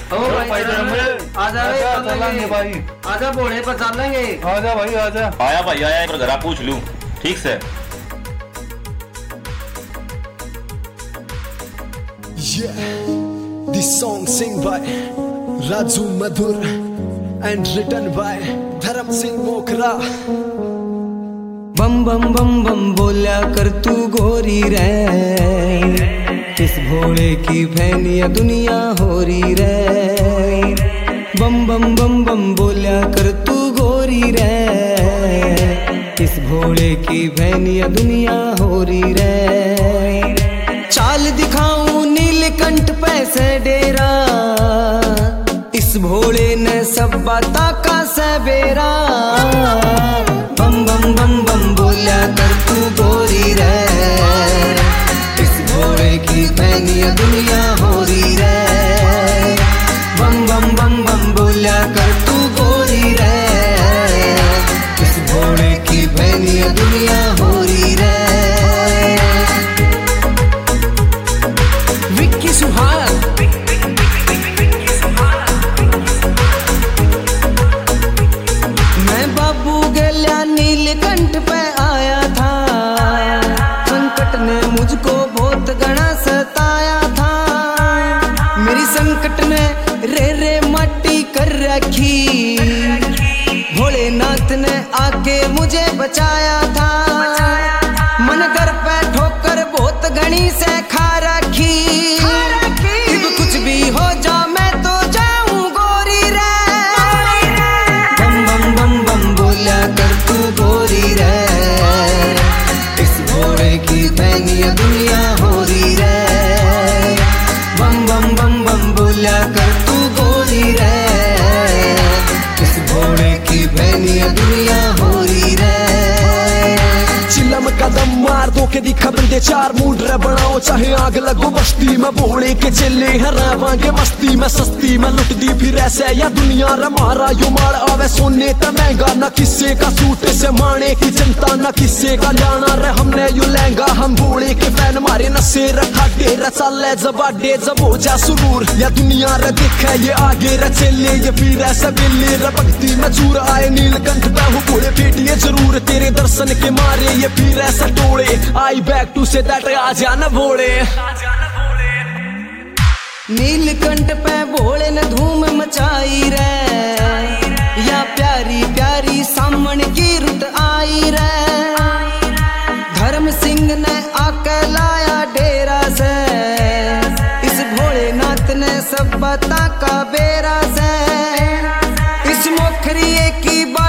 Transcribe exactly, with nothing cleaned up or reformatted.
ओ भाई आजा चलेंगे भाई, आजा घोड़े पर चलेंगे। आजा भाई आजा। आया भाई आया, एक घर पूछ लूं ठीक से। Yeah, this song sing by Raju Madhur and written by Dharam Singh Mokra। बम बम बम बम बोला कर तू गोरी रे, किस भोले की फैनिया दुनिया हो रही रे। बम बम बम बम बोला कर तू गोरी रे, किस भोले की फैनिया दुनिया हो रही रे। चाल दिखाऊं नीलकंठ पैसे डेरा, इस भोले ने सब बाता का सबेरा। बम बम बम बम बोला कर तू गोरी रे, इस भोले की फैनिया दुनिया हो रही रे। बम बम बम बम बोला कर तू गोरी रे, इस भोले की फैनिया दुनिया हो रही रे। विक्की सुहान मैं बाबू गल्या नीलकंठ पे आया था, संकट ने मुझको बहुत घना सताया था। मेरी संकट ने रे रे माटी कर रखी, भोलेनाथ ने आके मुझे बचाया था। मन कर पे ठोकर बहुत घनी से खा रखी, अब कुछ भी हो जा मैं तो जाऊं गोरी रे। बम बम बम बम बोला कर तू गोरी रे, इस भोले की फैनिया दुनिया हो रही रे। बम बम बम बम बोला कर तू गोरी रे, इस भोले की फैनिया दुनिया हो रही रे। चिल्लम कदम मार दो के दिखा बंदे चार, मूड रे बनाओ चाहे आग लगो बस्ती में। भोले के चेले हैं रहवांगे मस्ती में, सस्ती में लुट दी फिर ऐसे या दुनिया रे मारा यो मार आवे सोने त महंगा। न किस्से का सूट से माने की चिंता, न किस्से का जाना रे हमने यू लहंगा। हम भोले के फैन मारे नशे रखा डेरा, चले जबाडे जब हो जा सुरूर। या दुनिया रे दिखे ये आगे रे चले, ये फिर ऐसा बिल्ली रे भक्ति में चूर आए। नीलकंठ पे हूँ घोड़े पेटिए जरूर, तेरे दर्शन के मारे ये फिर ऐसा टोड़े। I back to say that आ जाना भोले। नीलकंठ पे भोले ने धूम मचाई रे, या प्यारी प्यारी सामन की रुत आई रे। धर्म सिंह ने आके लाया डेरा से, इस भोलेनाथ ने सब बता का बेरा से। इस मोखरिए की बात